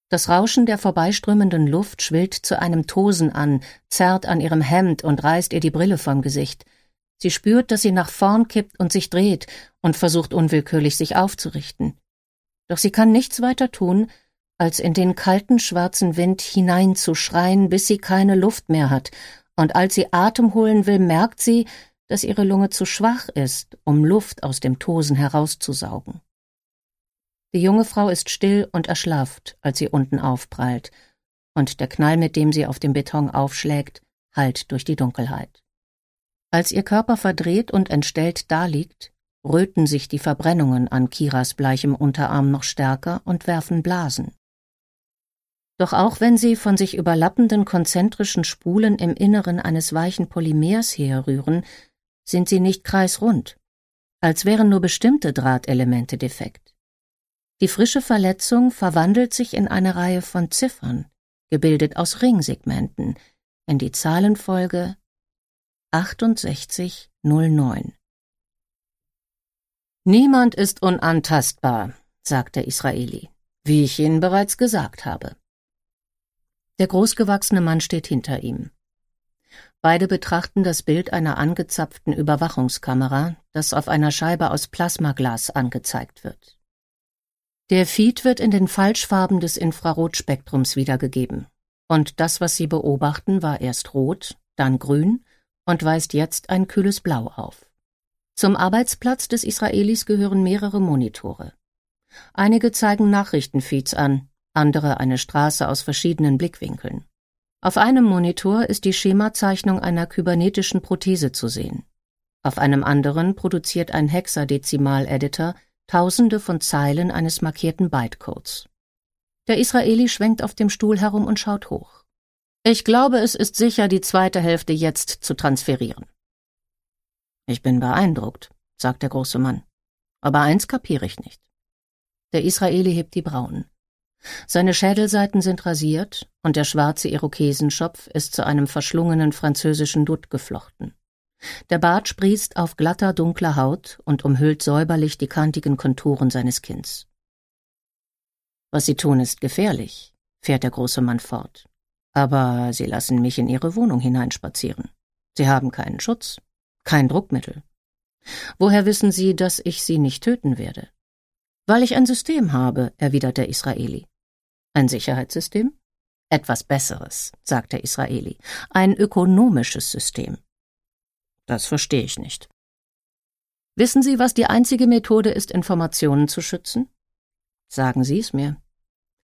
Das Rauschen der vorbeiströmenden Luft schwillt zu einem Tosen an, zerrt an ihrem Hemd und reißt ihr die Brille vom Gesicht. Sie spürt, dass sie nach vorn kippt und sich dreht und versucht unwillkürlich, sich aufzurichten. Doch sie kann nichts weiter tun, als in den kalten, schwarzen Wind hineinzuschreien, bis sie keine Luft mehr hat, und als sie Atem holen will, merkt sie, dass ihre Lunge zu schwach ist, um Luft aus dem Tosen herauszusaugen. Die junge Frau ist still und erschlafft, als sie unten aufprallt, und der Knall, mit dem sie auf dem Beton aufschlägt, hallt durch die Dunkelheit. Als ihr Körper verdreht und entstellt daliegt, röten sich die Verbrennungen an Kiras bleichem Unterarm noch stärker und werfen Blasen. Doch auch wenn sie von sich überlappenden konzentrischen Spulen im Inneren eines weichen Polymers herrühren, sind sie nicht kreisrund, als wären nur bestimmte Drahtelemente defekt. Die frische Verletzung verwandelt sich in eine Reihe von Ziffern, gebildet aus Ringsegmenten, in die Zahlenfolge 6809. »Niemand ist unantastbar«, sagt der Israeli, »wie ich Ihnen bereits gesagt habe.« Der großgewachsene Mann steht hinter ihm. Beide betrachten das Bild einer angezapften Überwachungskamera, das auf einer Scheibe aus Plasmaglas angezeigt wird. Der Feed wird in den Falschfarben des Infrarotspektrums wiedergegeben, und das, was Sie beobachten, war erst rot, dann grün und weist jetzt ein kühles Blau auf. Zum Arbeitsplatz des Israelis gehören mehrere Monitore. Einige zeigen Nachrichtenfeeds an, andere eine Straße aus verschiedenen Blickwinkeln. Auf einem Monitor ist die Schemazeichnung einer kybernetischen Prothese zu sehen. Auf einem anderen produziert ein Hexadezimal-Editor Tausende von Zeilen eines markierten Bytecodes. Der Israeli schwenkt auf dem Stuhl herum und schaut hoch. »Ich glaube, es ist sicher, die zweite Hälfte jetzt zu transferieren.« »Ich bin beeindruckt«, sagt der große Mann. »Aber eins kapiere ich nicht.« Der Israeli hebt die Brauen. Seine Schädelseiten sind rasiert und der schwarze Irokesenschopf ist zu einem verschlungenen französischen Dutt geflochten. Der Bart sprießt auf glatter, dunkler Haut und umhüllt säuberlich die kantigen Konturen seines Kinns. »Was Sie tun, ist gefährlich«, fährt der große Mann fort. »Aber Sie lassen mich in Ihre Wohnung hineinspazieren. Sie haben keinen Schutz, kein Druckmittel. Woher wissen Sie, dass ich Sie nicht töten werde?« »Weil ich ein System habe«, erwidert der Israeli. »Ein Sicherheitssystem?« »Etwas Besseres«, sagt der Israeli. »Ein ökonomisches System.« »Das verstehe ich nicht.« »Wissen Sie, was die einzige Methode ist, Informationen zu schützen?« »Sagen Sie es mir.«